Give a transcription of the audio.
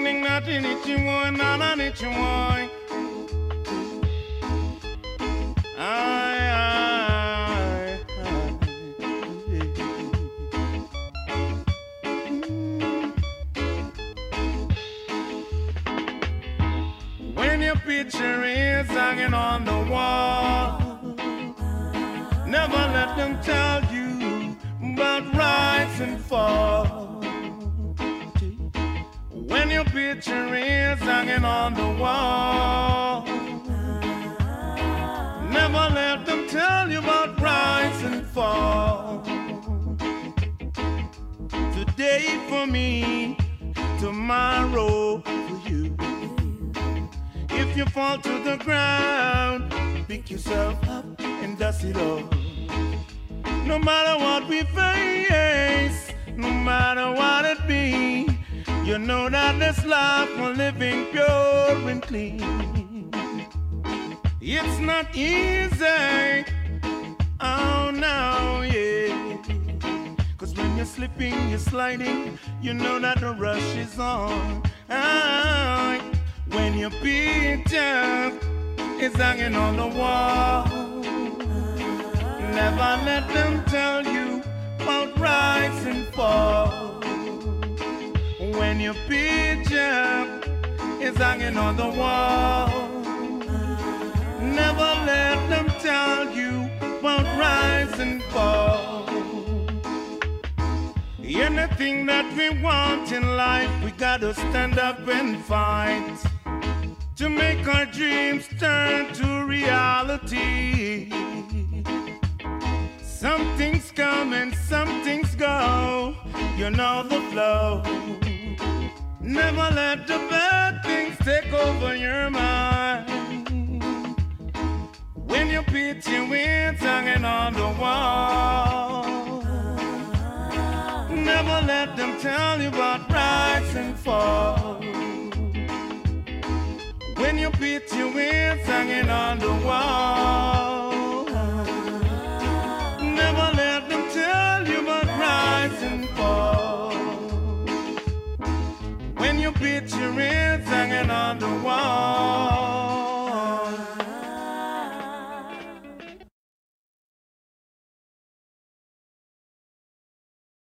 feeling nothing it you want, none it you want. When your picture is hanging on the wall, never let them tell you about rise and fall. When your picture is hanging on the wall, never let them tell you about rise and fall. Today for me, tomorrow for you. If you fall to the ground, pick yourself up and dust it off. No matter what we face, no matter what it be, you know that this life we're living pure and clean. It's not easy, oh no, yeah. Cause when you're slipping, you're sliding, you know that the rush is on. When your picture is hanging on the wall, never let them tell you about rise and fall. When your picture is hanging on the wall, never let them tell you about rise and fall. Anything that we want in life, we gotta stand up and fight to make our dreams turn to reality. Some things come and some things go, you know the flow. Never let the bad things take over your mind. When your picture wind's hanging on the wall, never let them tell you about rise and fall. When your picture wind's hanging on the wall, never let them tell you about rise and fall. When your picture is hanging on the wall,